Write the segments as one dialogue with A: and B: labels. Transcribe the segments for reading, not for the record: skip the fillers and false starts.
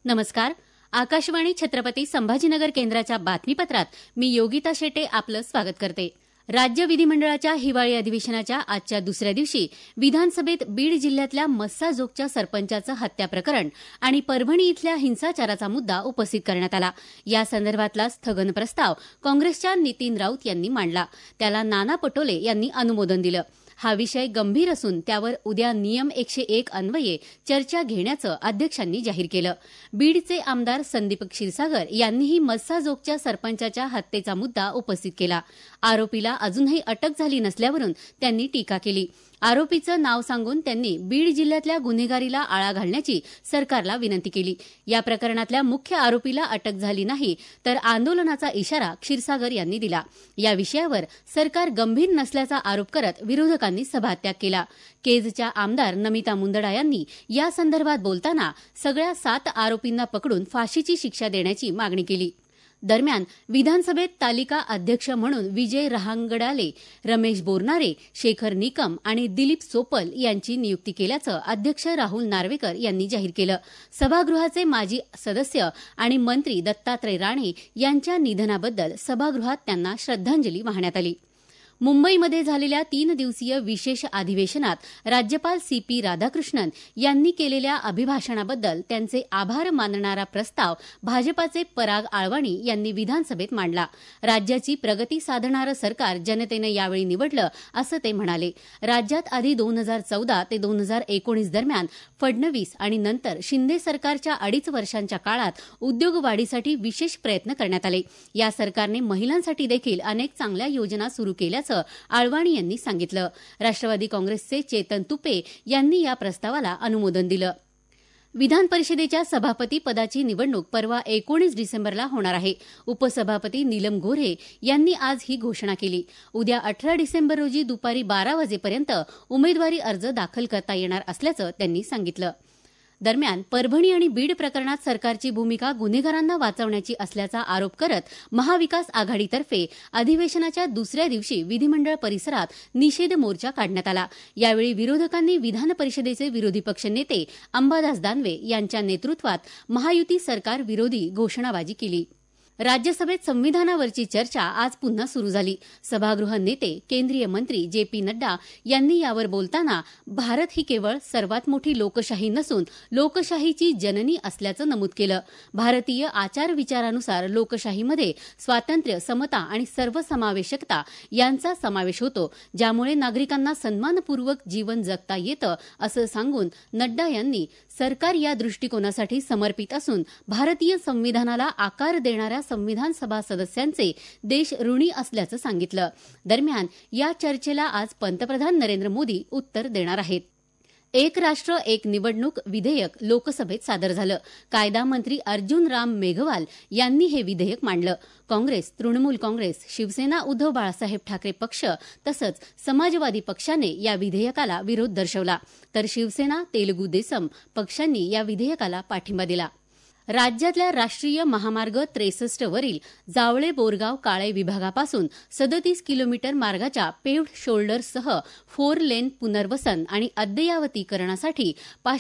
A: नमस्कार. आकाशवाणी छत्रपती संभाजीनगर केंद्राच्या बातमीपत्रात मी योगिता शेटे आपलं स्वागत करते. राज्य विधिमंडळाच्या हिवाळी अधिवेशनाच्या आजच्या दुसऱ्या दिवशी विधानसभेत बीड जिल्ह्यातल्या मस्साजोगच्या सरपंचाचं हत्या प्रकरण आणि परभणी इथल्या हिंसाचाराचा मुद्दा उपस्थित करण्यात आला. या संदर्भातला स्थगन प्रस्ताव काँग्रेसच्या नितीन राऊत यांनी मांडला. त्याला नाना पटोले यांनी अनुमोदन दिलं. हा विषय गंभीर असून त्यावर उद्या नियम 101 अन्वये चर्चा घेण्याचं अध्यक्षांनी जाहीर केलं. बीडचे आमदार संदीप क्षीरसागर यांनीही मस्साजोगच्या सरपंचाच्या हत्येचा मुद्दा उपस्थित केला. आरोपीला अजूनही अटक झाली नसल्यावरून त्यांनी टीका केली. आरोपीचं नाव सांगून त्यांनी बीड जिल्ह्यातल्या गुन्हेगारीला आळा घालण्याची सरकारला विनंती केली. या प्रकरणातल्या मुख्य आरोपीला अटक झाली नाही तर आंदोलनाचा इशारा क्षीरसागर यांनी दिला. या विषयावर सरकार गंभीर नसल्याचा आरोप करत विरोधकांनी सभात्याग केला. केजच्या आमदार नमिता मुंदडा यांनी या संदर्भात बोलताना सगळ्या 7 आरोपींना पकडून फाशीची शिक्षा देण्याची मागणी केली. दरम्यान विधानसभेत तालिका अध्यक्ष म्हणून विजय रहांगडाले, रमेश बोरनारे, शेखर निकम आणि दिलीप सोपल यांची नियुक्ती केल्याचं अध्यक्ष राहुल नार्वेकर यांनी जाहीर केलं. सभागृहाचे माजी सदस्य आणि मंत्री दत्तात्रय राणे यांच्या निधनाबद्दल सभागृहात त्यांना श्रद्धांजली वाहण्यात आली. मुंबईमध्ये झालेल्या 3 दिवसीय विशेष अधिवेशनात राज्यपाल CP राधाकृष्णन यांनी केलेल्या अभिभाषणाबद्दल त्यांचे आभार मानणारा प्रस्ताव भाजपाचे पराग आळवाणी यांनी विधानसभेत मांडला. राज्याची प्रगती साधणारं सरकार जनतेनं यावेळी निवडलं असं ते म्हणाले. राज्यात आधी 2014 ते 2019 दरम्यान फडणवीस आणि नंतर शिंदे सरकारच्या 2.5 वर्षांच्या काळात उद्योगवाढीसाठी विशेष प्रयत्न करण्यात आले. या सरकारने महिलांसाठी देखील अनेक चांगल्या योजना सुरू केल्याचं आळवाणी यांनी सांगितलं. राष्ट्रवादी काँग्रेसचे चेतन तुपे यांनी या प्रस्तावाला अनुमोदन दिलं. विधान परिषदेच्या सभापती पदाची निवडणूक परवा 19 डिसेंबरला होणार आहे. उपसभापती नीलम गोऱ्हे यांनी आज ही घोषणा केली. उद्या 18 डिसेंबर रोजी दुपारी 12 वाजेपर्यंत उमेदवारी अर्ज दाखल करता येणार असल्याचं त्यांनी सांगितलं. दरम्यान परभणी आणि बीड प्रकरणात सरकारची भूमिका गुन्हेगारांना वाचवण्याची असल्याचा आरोप करत महाविकास आघाडीतर्फे अधिवेशनाच्या दुसऱ्या दिवशी विधिमंडळ परिसरात निषेध मोर्चा काढण्यात आला. यावेळी विरोधकांनी विधान परिषदेचे विरोधी पक्षनेते अंबादास दानवे यांच्या नेतृत्वात महायुती सरकार विरोधी घोषणाबाजी केली. राज्यसभेत संविधानावरची चर्चा आज पुन्हा सुरू झाली. सभागृह नेते केंद्रीय मंत्री JP नड्डा यांनी यावर बोलताना भारत ही केवळ सर्वात मोठी लोकशाही नसून लोकशाहीची जननी असल्याचं नमूद केलं. भारतीय आचारविचारानुसार लोकशाहीमध्ये स्वातंत्र्य, समता आणि सर्वसमावेशकता यांचा समावेश होतो, ज्यामुळे नागरिकांना सन्मानपूर्वक जीवन जगता येतं असं सांगून नड्डा यांनी सरकार या दृष्टिकोनासाठी समर्पित असून भारतीय संविधानाला आकार देणाऱ्या संविधान सभा सदस्यांचे देश ऋणी असल्याचं सांगितलं. दरम्यान या चर्चेला आज पंतप्रधान नरेंद्र मोदी उत्तर देणार आहेत. एक राष्ट्र एक निवडणूक विधेयक लोकसभेत सादर झालं. कायदा मंत्री अर्जुन राम मेघवाल यांनी हे विधेयक मांडलं. काँग्रेस, तृणमूल काँग्रेस, शिवसेना उद्धव बाळासाहेब ठाकरे पक्ष तसंच समाजवादी पक्षाने या विधेयकाला विरोध दर्शवला, तर शिवसेना, तेलुगू देसम पक्षांनी या विधेयकाला पाठिंबा दिला. राज्यातल्या राष्ट्रीय महामार्ग 63 वरील जावळे बोरगाव काळे विभागापासून 37 किलोमीटर मार्गाच्या पेव्हड शोल्डरसह 4 लेन पुनर्वसन आणि अद्ययावतीकरणासाठी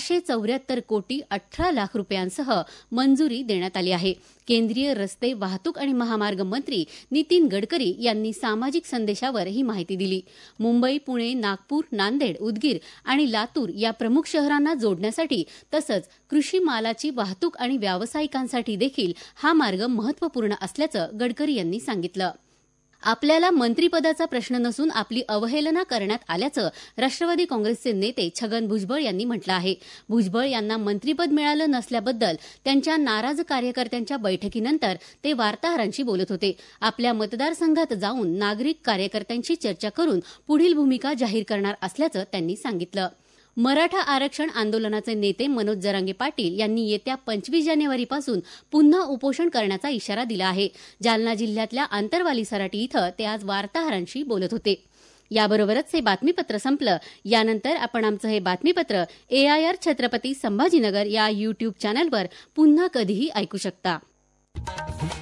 A: 574 कोटी 18 लाख रुपयांसह मंजुरी देण्यात आली आहे. केंद्रीय रस्ते वाहतूक आणि महामार्ग मंत्री नितीन गडकरी यांनी सामाजिक संदेशावर ही माहिती दिली. मुंबई, पुणे, नागपूर, नांदेड, उदगीर आणि लातूर या प्रमुख शहरांना जोडण्यासाठी तसंच कृषी मालाची वाहतूक आणि व्यावसायिकांसाठी देखील हा मार्ग महत्त्वपूर्ण असल्याचं गडकरी यांनी सांगितलं. आपल्याला मंत्रिपदाचा प्रश्न नसून आपली अवहेलना करण्यात आल्याचं राष्ट्रवादी काँग्रेसचे नेते छगन भुजबळ यांनी म्हटलं आहे. भुजबळ यांना मंत्रिपद मिळालं नसल्याबद्दल त्यांच्या नाराज कार्यकर्त्यांच्या बैठकीनंतर ते वार्ताहरांशी बोलत होते. आपल्या मतदारसंघात जाऊन नागरिक कार्यकर्त्यांशी चर्चा करून पुढील भूमिका जाहीर करणार असल्याचं त्यांनी सांगितलं. मराठा आरक्षण आंदोलनाचे नेते मनोज जरांगे पाटील यांनी येत्या 25 जानेवारीपासून पुन्हा उपोषण करण्याचा इशारा दिला आहे. जालना जिल्ह्यातल्या आंतरवाली सराटी इथं ते आज वार्ताहरांशी बोलत होते. याबरोबरच हे बातमीपत्र संपलं. यानंतर आपण आमचं हे बातमीपत्र AIR छत्रपती संभाजीनगर या YouTube चॅनलवर पुन्हा कधीही ऐकू शकता.